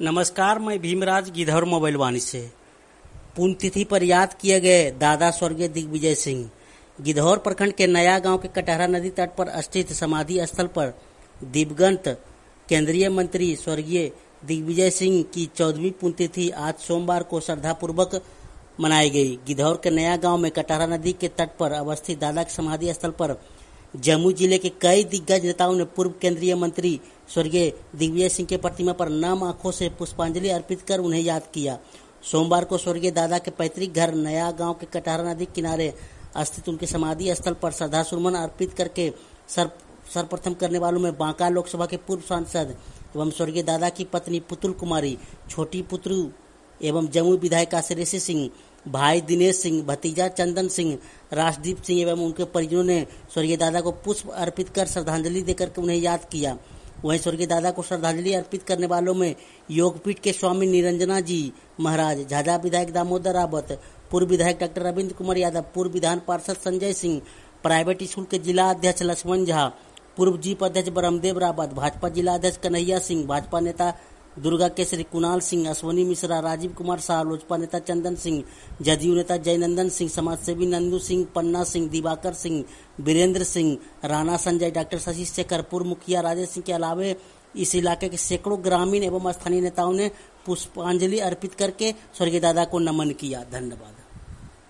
नमस्कार, मैं भीमराज गिद्धौर मोबाइल वाणी से। पुण्यतिथि पर याद किए गए दादा स्वर्गीय दिग्विजय सिंह। गिद्धौर प्रखंड के नया गांव के कटहरा नदी तट पर स्थित समाधि स्थल पर दिवंगत केंद्रीय मंत्री स्वर्गीय दिग्विजय सिंह की 14वीं पुण्यतिथि आज सोमवार को श्रद्धापूर्वक मनाई गई। गिद्धौर के नया गांव में कटहरा नदी के तट पर अवस्थित दादा के समाधि स्थल पर जमुई जिले के कई दिग्गज नेताओं ने पूर्व केंद्रीय मंत्री स्वर्गीय दिग्विजय सिंह के प्रतिमा पर नम आंखों से पुष्पांजलि अर्पित कर उन्हें याद किया। सोमवार को स्वर्गीय दादा के पैतृक घर नया गांव के कटहरा नदी किनारे स्थित उनके समाधि स्थल पर श्रद्धासुमन अर्पित करके सर्वप्रथम करने वालों में बांका लोकसभा के पूर्व सांसद एवं स्वर्गीय दादा की पत्नी पुतुल कुमारी, छोटी पुत्रु एवं जमुई विधायक आशीष सिंह, भाई दिनेश सिंह, भतीजा चंदन सिंह, राजदीप सिंह एवं उनके परिजनों ने स्वर्गीय दादा को पुष्प अर्पित कर श्रद्धांजलि देकर उन्हें याद किया। वहीं स्वर्गीय दादा को श्रद्धांजलि अर्पित करने वालों में योगपीठ के स्वामी निरंजना जी महाराज, झाझा विधायक दामोदर रावत, पूर्व विधायक डॉक्टर रविंद्र कुमार यादव, पूर्व विधान पार्षद संजय सिंह, प्राइवेट स्कूल के जिला अध्यक्ष लक्ष्मण झा, पूर्व जीप अध्यक्ष ब्रह्मदेव रावत, भाजपा जिला अध्यक्ष कन्हैया सिंह, भाजपा नेता दुर्गा केसरी कुणाल सिंह, अश्वनी मिश्रा, राजीव कुमार शाह, लोजपा नेता चंदन सिंह, जदयू नेता जयनंदन सिंह, समाजसेवी नंदू सिंह, पन्ना सिंह, दिवाकर सिंह, वीरेंद्र सिंह, राणा संजय, डॉक्टर शशि शेखर, पूर्व मुखिया राजेश सिंह के अलावे इस इलाके के सैकड़ों ग्रामीण एवं स्थानीय नेताओं ने पुष्पांजलि अर्पित करके स्वर्गीय दादा को नमन किया। धन्यवाद।